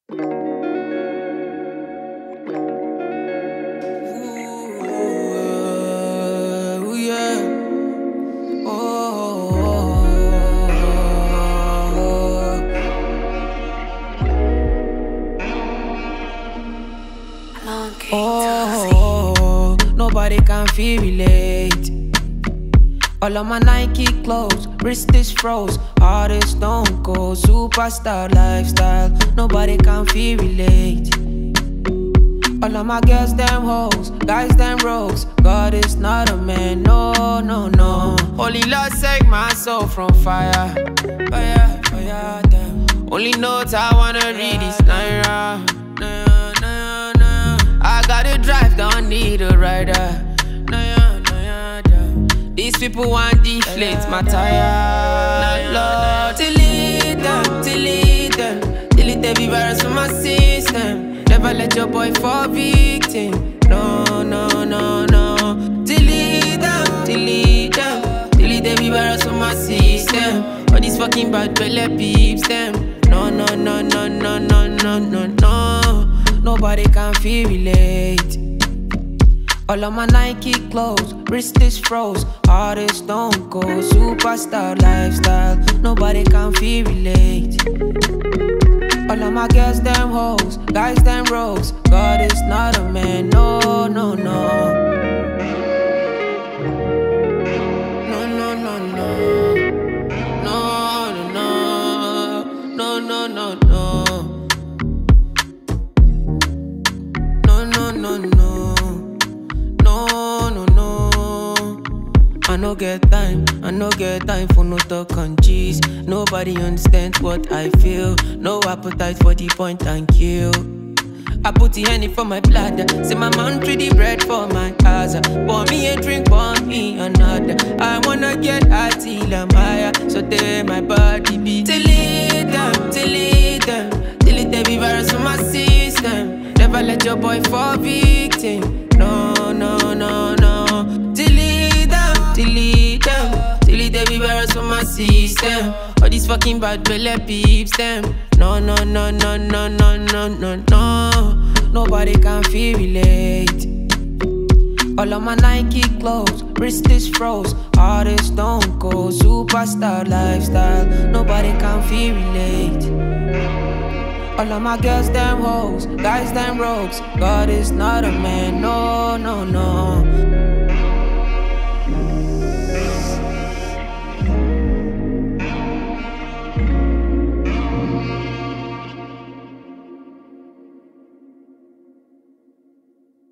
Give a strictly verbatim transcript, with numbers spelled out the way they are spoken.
Ooh, yeah. Oh, oh, nobody can feel relate. All of my Nike clothes, wrist is froze, heart is stone cold, superstar lifestyle. Nobody can feel relate. All of my girls, them hoes, guys, them rogues. God is not a man, no, no, no. Holy Lord, save my soul from fire, fire, fire, damn. Only notes I wanna read is Naira, Naira, Naira, Naira. I gotta drive, don't need a rider. Naira, Naira, damn. These people want deflate my tire. Lord, delete them, delete them, delete every virus from my system. Never let your boy fall victim. No, no, no, no. Delete them, delete them, delete every virus from my system. All these fucking bad belly peeps them. No, no, no, no, no, no, no, no, no. Nobody can feel relate. All of my Nike clothes, wrist is froze, heart is stone cold, superstar lifestyle. Nobody can feel relate. All of my girls, them hoes, guys, them rogues. God is not a man, no, no, no. No, no, no, no. No, no, no. No, no, no, no. No, no, no, no. No, no, no. I no get time, I no get time for no talk and cheese. Nobody understands what I feel. No appetite for the point and kill. I put the honey for my bladder. Say my man treat the bread for my casa. Pour me a drink, pour me another. I wanna get high till I'm higher. So they my body be. Delete them, delete them, delete every virus from my system. Never let your boy fall victim. No, no, no, no. Delete them, delete them, delete every virus from my system. All these fucking bad belly peeps them. No, no, no, no, no, no, no, no, no. Nobody can feel relate. All of my Nike clothes, wrist is froze, heart is stone cold, superstar lifestyle. Nobody can feel relate. All of my girls, them hoes, guys, them rogues. God is not a man, no, no, no.